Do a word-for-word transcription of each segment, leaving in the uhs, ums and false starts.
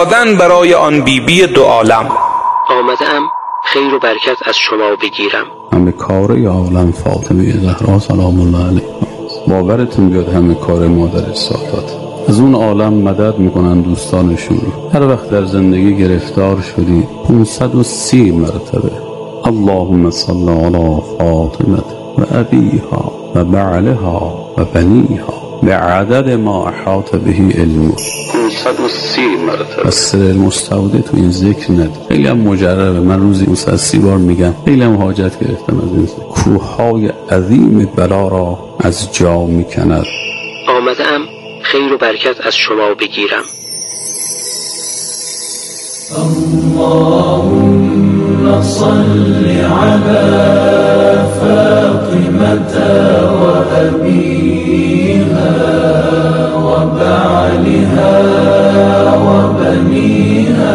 دادن برای آن بیبی دو عالم. آمدم خیر و برکت از شما بگیرم. همه کار عالم فاطمه زهرا سلام الله علیها. باورتون بیاد همه کار مادر سادات. از اون عالم مدد میکنن دوستانشون. هر وقت در زندگی گرفتار شدی پانصد و سی مرتبه اللهم صل علی فاطمه و ابیها و بعلها و بنیها به عدد ما احاط به علمه. پانصد و سی مرتبه. از سر المستودع تو این ذکر ند. خیلی هم مجربه. من روزی پانصد و سی بار میگم. خیلی هم حاجت گرفتم از این ذکر. کوههای عظیم بلا را از جا میکند. آمدم خیر و برکت از شما بگیرم. اللهم صل علی فاطمة و ابیها و بعلها و بنیها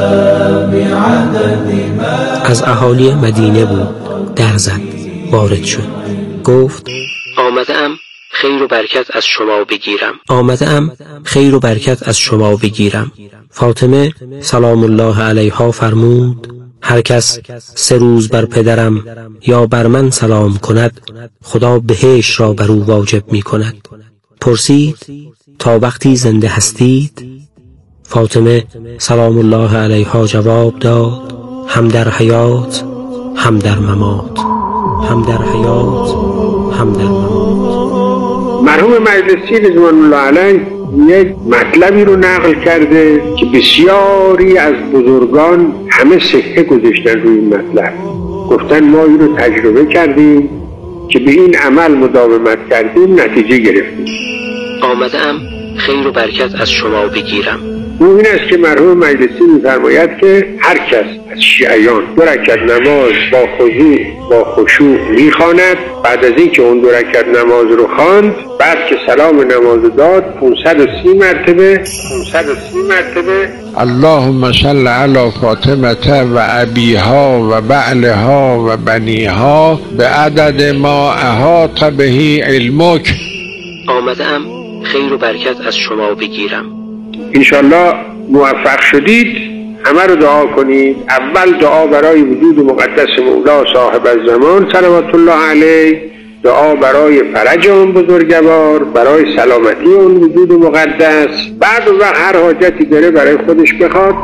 بعدد ما. از اهالی مدینه بود. در زد. وارد شد. گفت آمدم خیر و برکت از شما بگیرم. آمدم خیر و برکت از شما بگیرم. فاطمه سلام الله علیها فرمود هر کس سه روز بر پدرم یا بر من سلام کند خدا بهشت را بر او واجب می کند. پرسید تا وقتی زنده هستید؟ فاطمه سلام الله علیها جواب داد هم در حیات هم در ممات. هم در حیات هم در ممات. مرحوم مجلسی رضوان الله علیه یک مطلبی رو نقل کرده که بسیاری از بزرگان همه سکه گذاشتن روی این مطلب. گفتن ما این رو تجربه کردیم که به این عمل مداومت کردیم نتیجه گرفتیم. آمدم خیر و برکت از شما بگیرم. او این است که مرحوم مجلسی می‌فرماید که هر کس از شیعیان دو رکعت نماز با خضوع با خشوع می‌خواند، بعد از اینکه اون دو رکعت نماز رو خواند، بعد که سلام نماز داد پانصد و سی مرتبه پانصد و سی مرتبه اللهم صل علی فاطمه و ابیها و بعلها و بنیها به عدد ما احاط به علمک. آمدم خیر و برکت از شما بگیرم. انشالله موفق شدید. همه رو دعا کنید. اول دعا برای وجود مقدس مولا صاحب الزمان صلوات الله علیه، دعا برای فرج اون بزرگوار، برای سلامتی اون وجود مقدس. بعد و هر حاجتی داره برای خودش بخواد.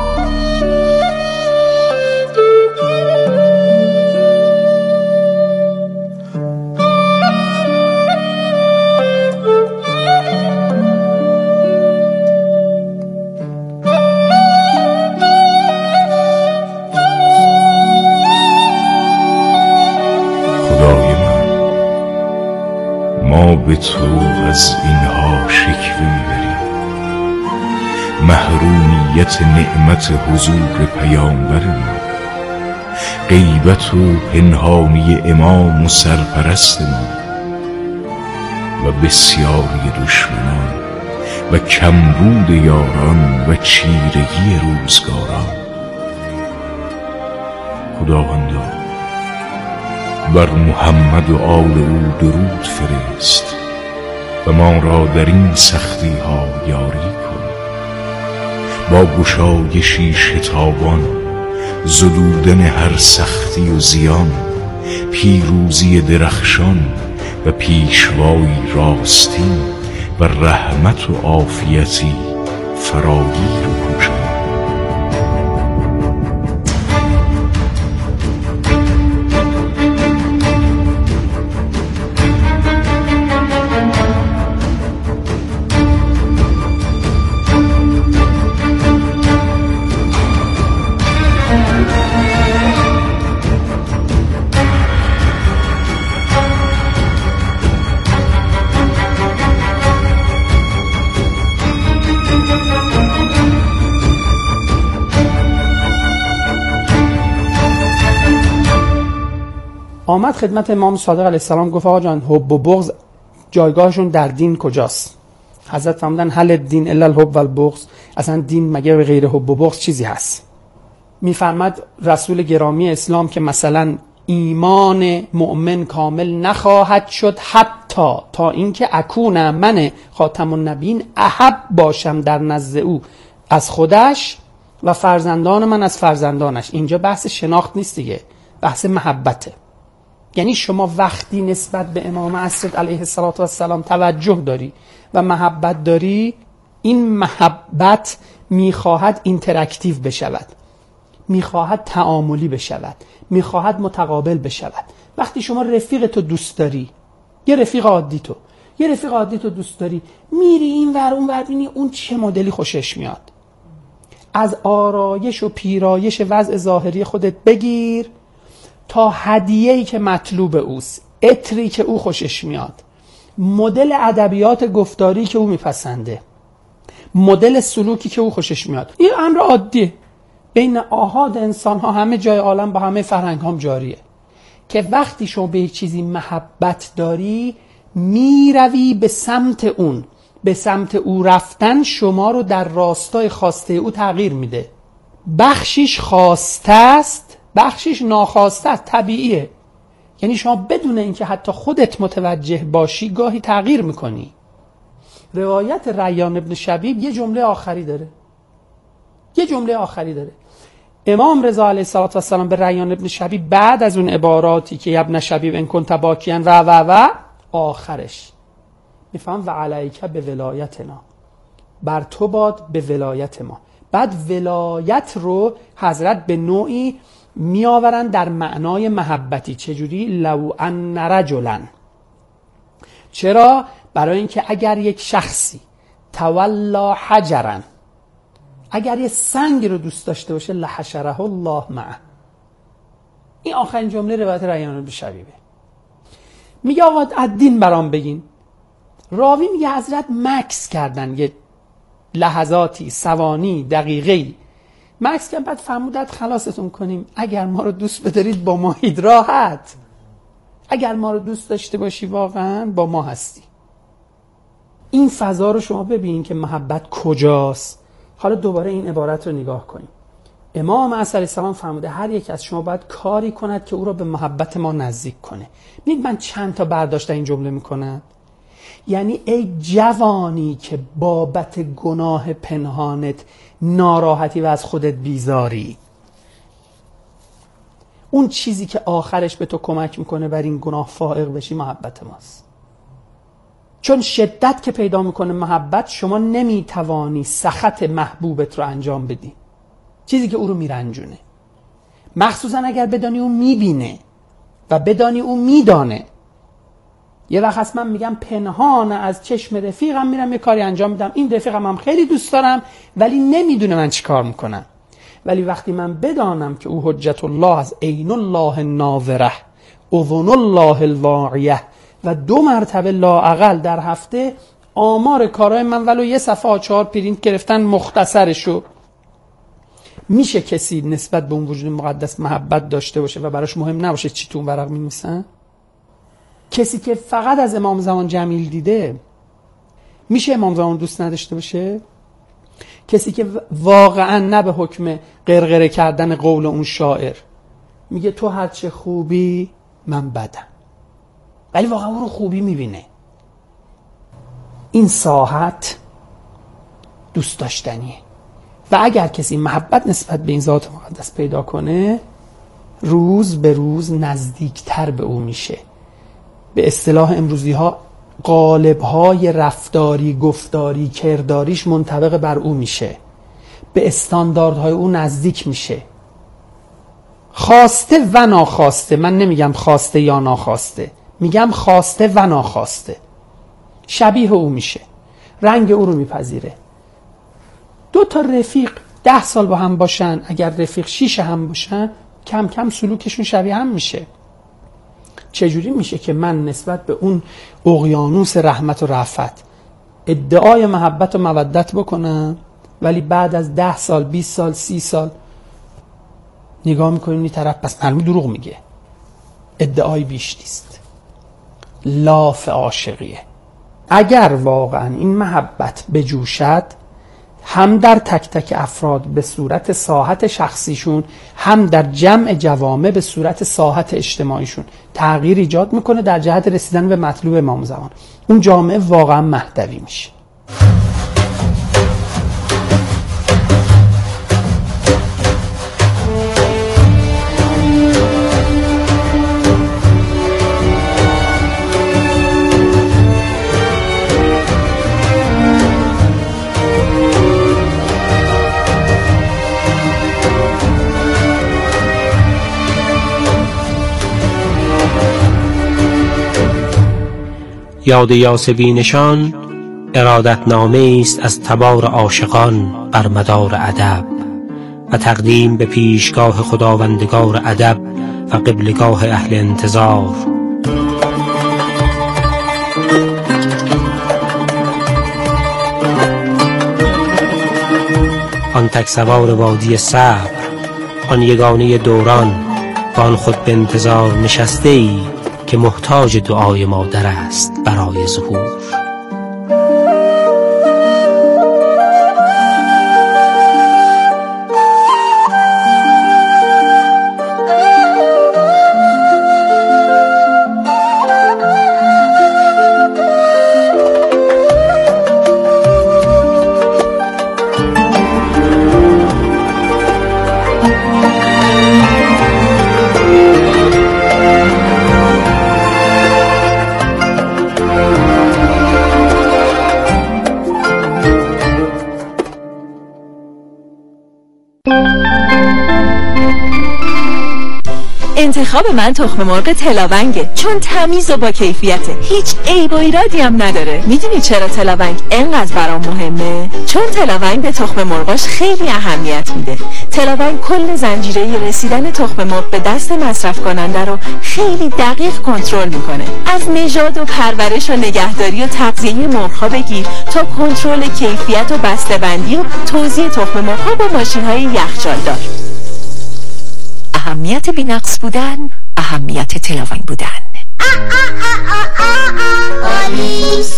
ما به تو از اینها شکوه میبریم. محرومیت نعمت حضور پیامبر ما، غیبت و پنهانی امام و سرپرست ما و بسیاری دشمنان و کمبود یاران و چیرگی روزگاران. خداوندا بر محمد و آل او درود فرست و ما را در این سختی ها یاری کن. با گشایشی شتابان زدودن هر سختی و زیان، پیروزی درخشان و پیشوایی راستین و رحمت و عافیتی فراگیر و پوشان. آمد خدمت امام صادق علیه السلام گفت آقا جان حب و بغض جایگاهشون در دین کجاست؟ حضرت فرمودن هل الدین الا الحب و البغض، اصلا دین مگه به غیر حب و بغض چیزی هست؟ میفرماد رسول گرامی اسلام که مثلا ایمان مؤمن کامل نخواهد شد حتی تا اینکه اکون من خاتم النبیین احب باشم در نزد او از خودش و فرزندان من از فرزندانش. اینجا بحث شناخت نیست دیگه، بحث محبته. یعنی شما وقتی نسبت به امام عصر علیه السلام توجه داری و محبت داری، این محبت میخواهد اینتراکتیو بشود، میخواهد تعاملی بشود، میخواهد متقابل بشود. وقتی شما رفیق تو دوست داری، یه رفیق عادی تو یه رفیق عادی تو دوست داری، میری این ور اون ور، بینی اون چه مدلی خوشش میاد، از آرایش و پیرایش وضع ظاهری خودت بگیر تا هدیه‌ای که مطلوب اوست، عطری که او خوشش میاد، مدل ادبیات گفتاری که او میپسنده، مدل سلوکی که او خوشش میاد. این امر عادیه بین آحاد انسان ها، همه جای عالم با همه فرهنگ هم جاریه که وقتی شما به یک چیزی محبت داری میروی به سمت اون. به سمت او رفتن شما رو در راستای خواسته او تغییر میده. بخشیش خواسته است، بخشیش ناخواسته است، طبیعیه. یعنی شما بدون اینکه حتی خودت متوجه باشی گاهی تغییر میکنی. روایت ریان ابن شبیب یه جمله آخری داره یه جمله آخری داره امام رضا علیه السلام به ریان ابن شبیب بعد از اون عباراتی که ابن شبیب ان کنت باکیان و و و آخرش میفهم و علیک به ولایتنا، بر تو باد به ولایت ما. بعد ولایت رو حضرت به نوعی میآورن در معنای محبتی. چجوری؟ لو ان رجلا. چرا؟ برای اینکه اگر یک شخصی تولا حجرا، اگر یه سنگ رو دوست داشته باشه، لحشره الله معه. این آخرین جمله روایت ریان بن شبیبه. میگه آقا الدین برام بگین. راوی میگه حضرت مکس کردن یه لحظاتی، ثوانی، دقیقه‌ای مکس کردن، بعد فرمودن خلاصتون کنیم. اگر ما رو دوست بدارید با ما اید، راحت. اگر ما رو دوست داشته باشی واقعا با ما هستی. این فضا رو شما ببین که محبت کجاست. حالا دوباره این عبارت رو نگاه کنیم. امام عصر علیه السلام فرموده هر یک از شما باید کاری کند که او را به محبت ما نزدیک کنه. ببینید من چند تا برداشت این جمله میکنم. یعنی ای جوانی که بابت گناه پنهانت ناراحتی و از خودت بیزاری، اون چیزی که آخرش به تو کمک میکنه بر این گناه فائق بشی محبت ماست. چون شدت که پیدا میکنه محبت، شما نمیتوانی سخط محبوبت رو انجام بدی، چیزی که او رو میرنجونه. مخصوصا اگر بدانی او میبینه و بدانی او میدانه. یه وقت هست من میگم پنهان از چشم رفیقم میرم یه کاری انجام میدم، این رفیقم هم خیلی دوست دارم ولی نمیدونه من چی کار میکنم. ولی وقتی من بدانم که او حجت الله از عین الله الناظره، اذن الله الواعیه و دو مرتبه لااقل در هفته آمار کارهای من ولو یه صفحه آچار پرینت گرفتن مختصرشو، میشه کسی نسبت به اون وجود مقدس محبت داشته باشه و براش مهم نباشه چی تو اون ورق می‌نویسن؟ کسی که فقط از امام زمان جمیل دیده میشه امام زمان دوست نداشته باشه؟ کسی که واقعا نه به حکم غرغره کردن قول اون شاعر میگه تو هرچه خوبی من بدم، ولی واقعا اون رو خوبی میبینه، این ساحت دوست داشتنیه. و اگر کسی محبت نسبت به این ذات مقدس پیدا کنه، روز به روز نزدیکتر به او میشه. به اصطلاح امروزی ها قالب‌های رفتاری، گفتاری، کرداریش منطبق بر او میشه، به استانداردهای او نزدیک میشه. خواسته و ناخواسته، من نمیگم خواسته یا ناخواسته، میگم خواسته و ناخواسته شبیه او میشه، رنگ او رو میپذیره. دو تا رفیق ده سال با هم باشن، اگر رفیق شیش هم باشن، کم کم سلوکشون شبیه هم میشه. چجوری میشه که من نسبت به اون اقیانوس رحمت و رأفت ادعای محبت و مودت بکنم، ولی بعد از ده سال، بیست سال، سی سال نگاه میکنیم این طرف پس معلومی دروغ میگه، ادعای بیش نیست، لاف عاشقیه. اگر واقعا این محبت بجوشد، هم در تک تک افراد به صورت ساحت شخصیشون، هم در جمع جوامع به صورت ساحت اجتماعیشون تغییر ایجاد میکنه در جهت رسیدن به مطلوب امام زمان. اون جامعه واقعا مهدوی میشه. یاد یاسبینشان ارادتنامه است از تبار عاشقان بر مدار ادب و تقدیم به پیشگاه خداوندگار ادب و قبلگاه اهل انتظار. آن تک سوار وادی صبر، آن یگانه دوران و آن خود به انتظار نشسته ای که محتاج دعای مادر است برای ظهور. انتخاب من تخم مرغ تلاونگه، چون تمیز و با کیفیته، هیچ عیب و ایرادی هم نداره. میدونی چرا تلاونگ اینقدر برام مهمه؟ چون تلاونگ به تخم مرغاش خیلی اهمیت میده. تلاونگ کل زنجیره رسیدن تخم مرغ به دست مصرف کننده رو خیلی دقیق کنترل میکنه. از نژاد و پرورش و نگهداری و تغذیه مرغ‌ها بگیر تا کنترل کیفیت و بسته‌بندی و توزیع تخم مرغ‌ها با ماشین‌های یخچالدار. اهمیت بی‌نقص بودن، اهمیت تلاونگ بودن. آلیس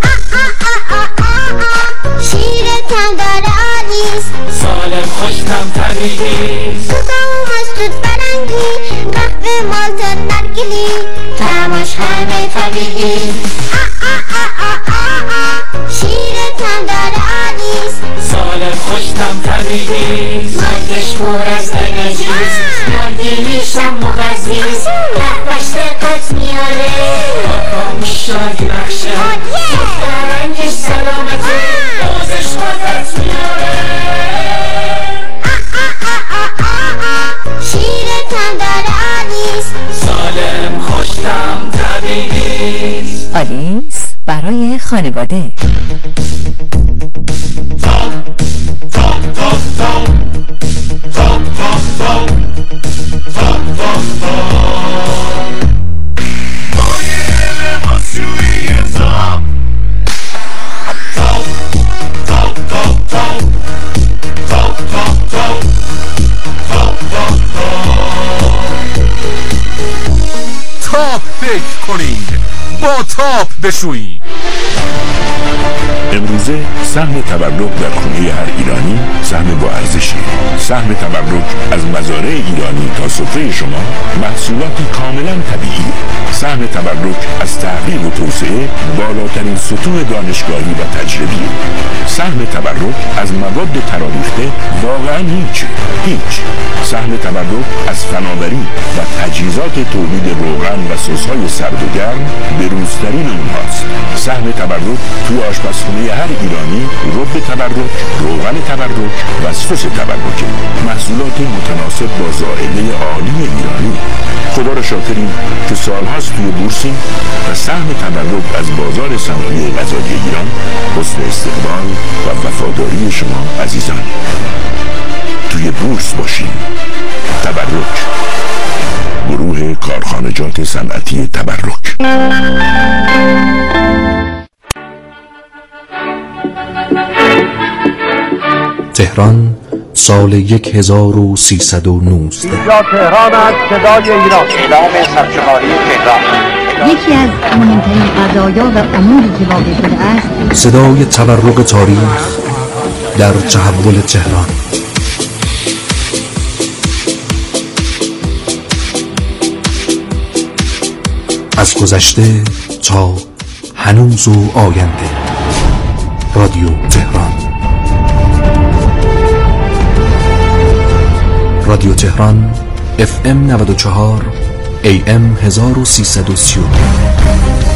شیرتم داره آلیس، سالم خوشتم طبیعی، صدامش زود برنگی، قهوه مالت نرگلی، طعمش همه طبیعی. شیرتم داره آلیس، سالم خوشتم طبیعی، مردش پر از انرژیست، مردیلیشم مغذیست، قهوهش دقت میاره، آکاموش شادی بخشه، دخترنگش سلامته، دوزش قدرت میاره. شیرتم داره آلیس، سالم خوشتم طبیعی. آلیس برای خانواده. تاپ فکر کنید، با تاپ بشویید. امروزه سهم تبرک در خونه هر ایرانی سهم با ارزشی. سهم تبرک از مزارع ایرانی تا سفره شما محصولاتی کاملا طبیعی. سهم تبرک از تحقیق و توسعه بالاترین سطوح دانشگاهی و تجربی. سهم تبرک از مواد تراریخته واقعا هیچ هیچ. سهم تبرک از فناوری و تجهیزات تولید روغن و سس‌های سرد و گرم به روزترین اونهاست. سهم تبرک تو آشپزخونه هر ایرانی رب تبرک، روغن تبرک و سس تبرک، محصولات متناسب با ذائقه عالی ایرانی. خدا را شاکریم که سالهاست توی بورسیم و سهم تبرک از بازار صنایع غذایی ایران حسن استقبال و وفاداری شما عزیزان. توی بورس باشیم. تبرک، گروه کارخانجات صنعتی تبرک. تهران سال یک هزار و سیصد و نوزده. اینجا تهران است، صدای ایران، اعلام سرشماری تهران. یکی از مهمترین قضایا و اموری که واقع شده است صدای تبرک تاریخ در تحول تهران. از گذشته تا هنوز و آینده. رادیو تهران. رادیو تهران اف ام نود و چهار ای ام هزار و سیصد و سی و دو.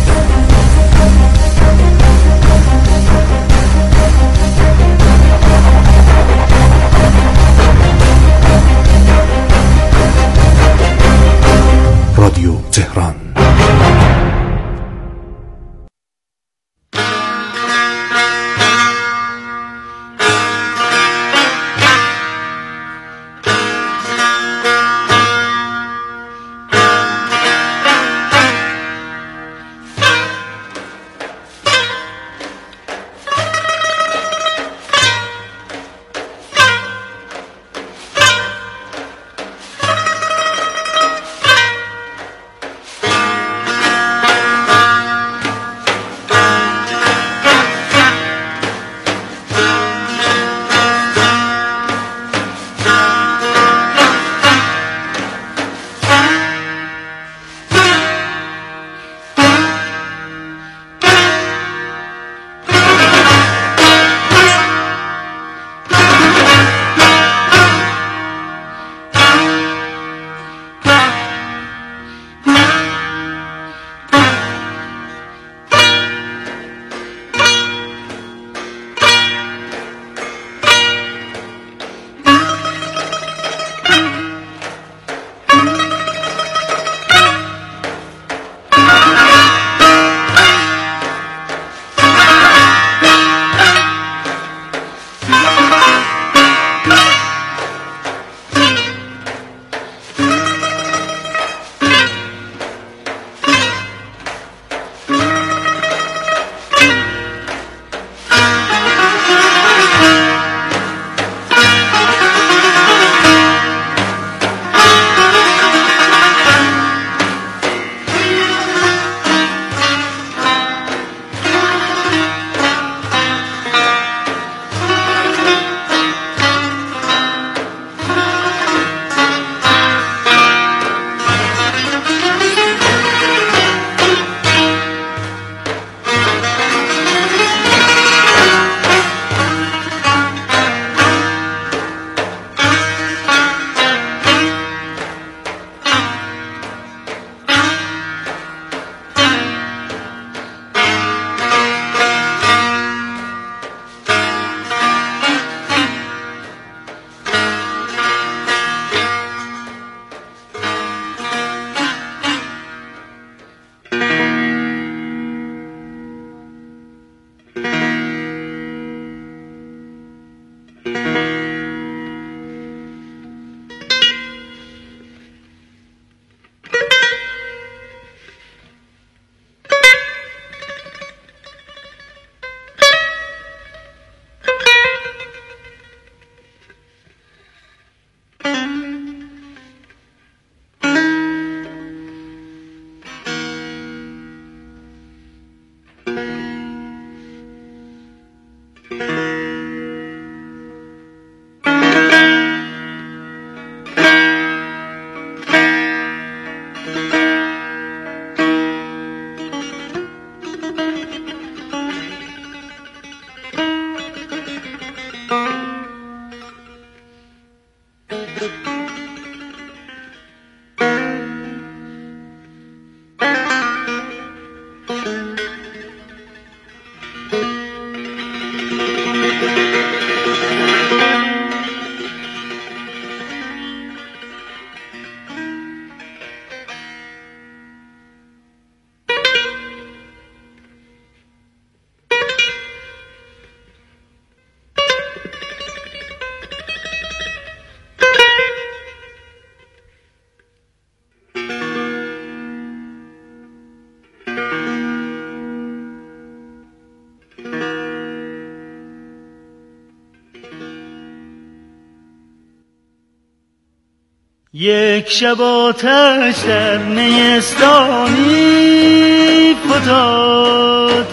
یک شب آتش در نیستانی فتاد،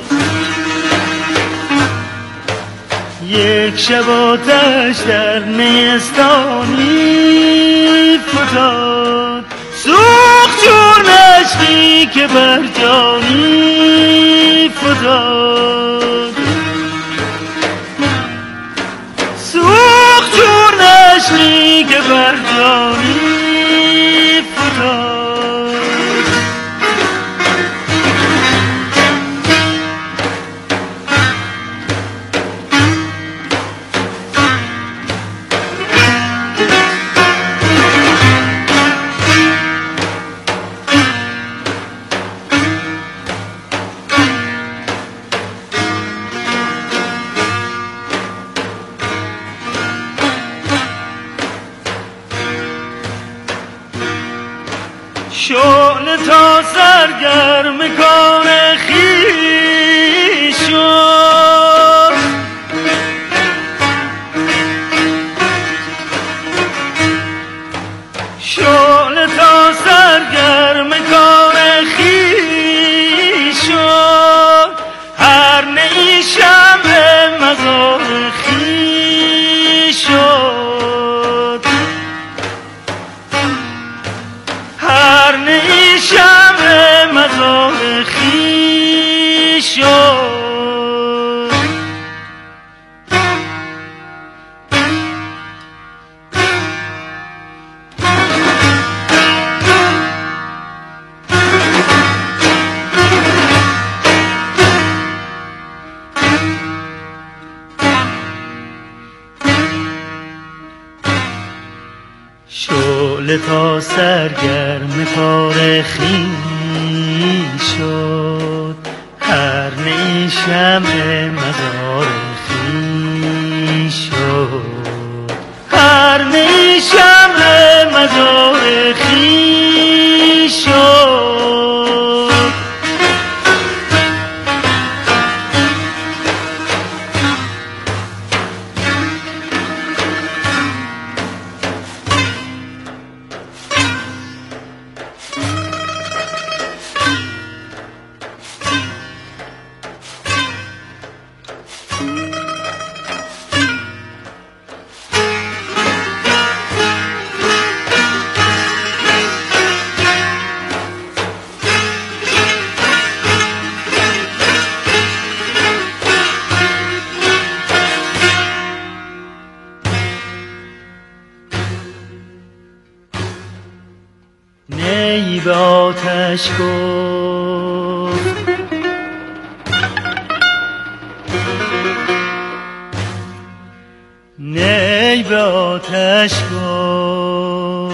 یک شب آتش در نیستانی فتاد، سوخت چون عشقی که بر جانی فتاد، سوخت چون عشقی که بر جانی فتاد. شعله تا سرگرم کار خویش شد، شعله تا سرگرم کار خویش شد، هر نی شمع مزار خویش شد، هر نی شمع مزار خویش شد. شعله تا سرگرم کار خویش شد، هر نی شمع مزار خویش شد، هر نی شمع مزار خویش شد. نی به آتش گفت نی به آتش گفت،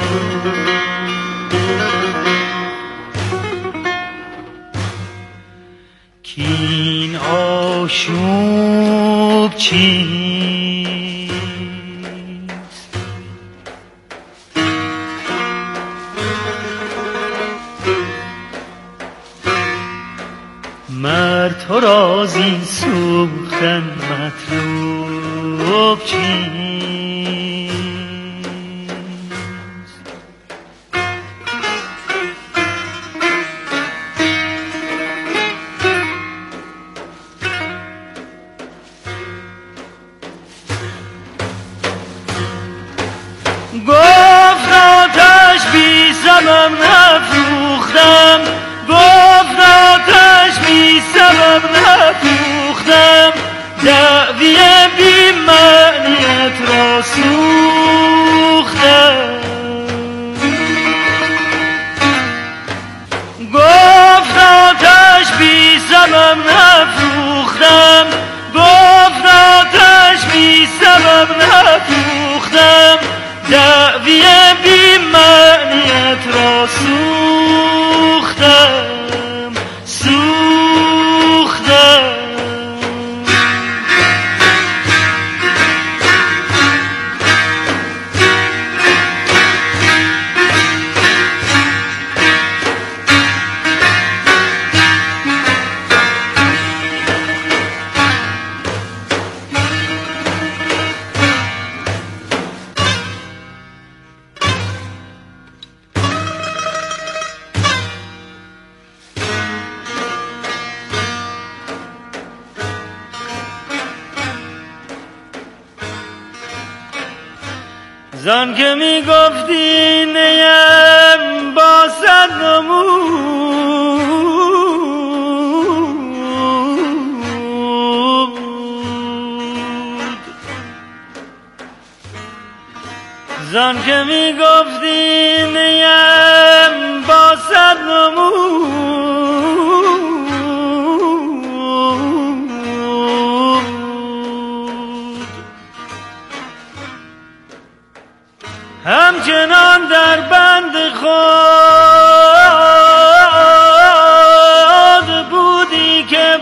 کین آشوب چیست، مر تو را زین سوختن مطلوب چیست. گفت آتش بی سبب نفروختم، گفت آتش بی سبب نفروختم، دعوی بی معنیت را سوختم. گفت آتش بی سبب نفروختم، گفت آتش بی سبب نفروختم، دعوی بی معنیت را سوختم سوختم. زن که می گفتی نیم با صد نمود زن که می گفتی نیم با صد نمود همچنان در بند خود بودی که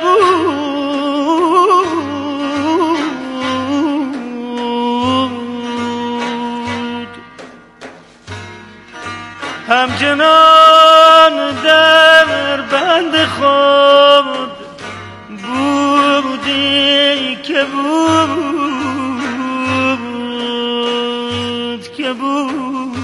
بود همچنان در بند خود بودی که بود که بود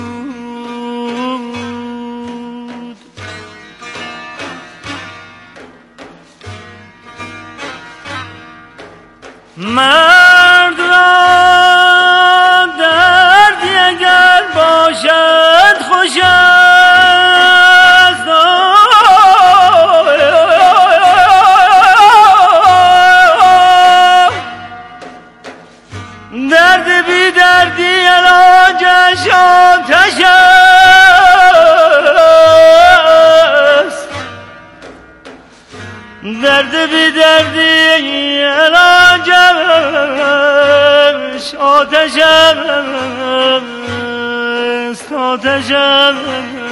مرد را دردی اگر باشد خوش است درد بی دردی علاجش آتش است درد بی دردی علاجش آتش است آتش است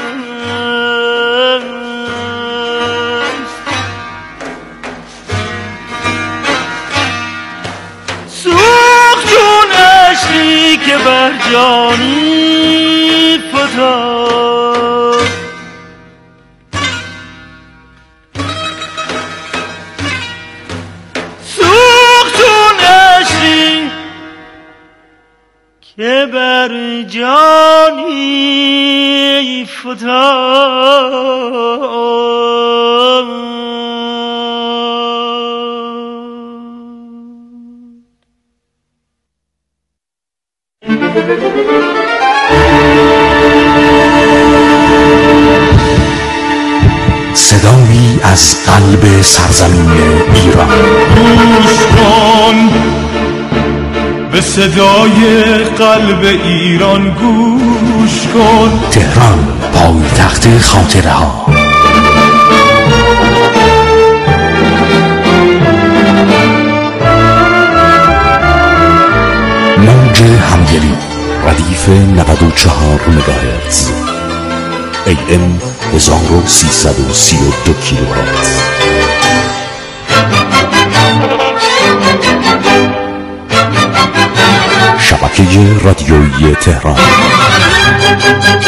سوخت چون عشقی که بر جانی فتاد سوخت چون عشقی که بر جانی فتاد صدایی از قلب سرزمین ایران. گوش کن به صدای قلب ایران، گوش کن. تهران، پایتخت خاطره ها. موج همدلی، ردیف نود و چهار مگاهرتز، ای ام هزار و سیصد و سی و دو کیلوهرتز. شبکه رادیویی تهران.